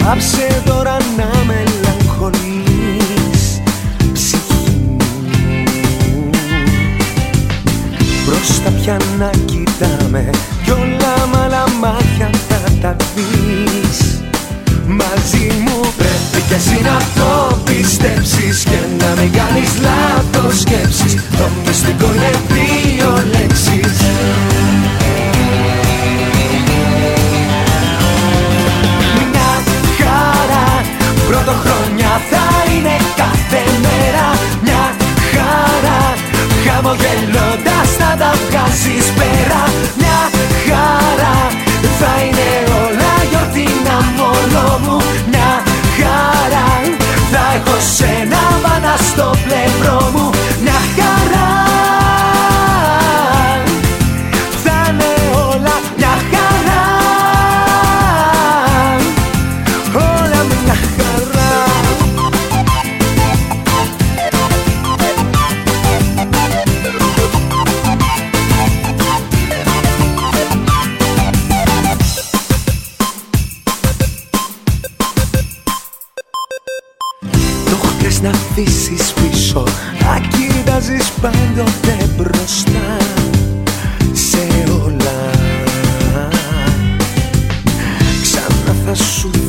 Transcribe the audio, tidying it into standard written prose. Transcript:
Άψε τώρα να μελαγχολείς, ψυχή μου. Μπροστά πια να κοιτάμε κι όλα μ' άλλα μάτια θα τα δεις. Μαζί μου πρέπει κι εσύ να το πιστέψεις και να μην κάνεις λάθος σκέψεις. Το μυστικό είναι δύο λέξεις. Μια χαρά πρωτοχρονιά θα είναι κάθε μέρα. Μια χαρά χαμογελώντας θα τα βγάζεις πέρα. Μια χαρά θα είναι όλα γιορτινά μόνο μου. Μια χαρά θα έχω σένα πάντα στο πλευρό μου. Μια χαρά θα είναι όλα μια χαρά. Όλα μια χαρά. Να αφήσεις πίσω, να κοιτάζεις πάντοτε μπροστά σε όλα. Ξανά θα σου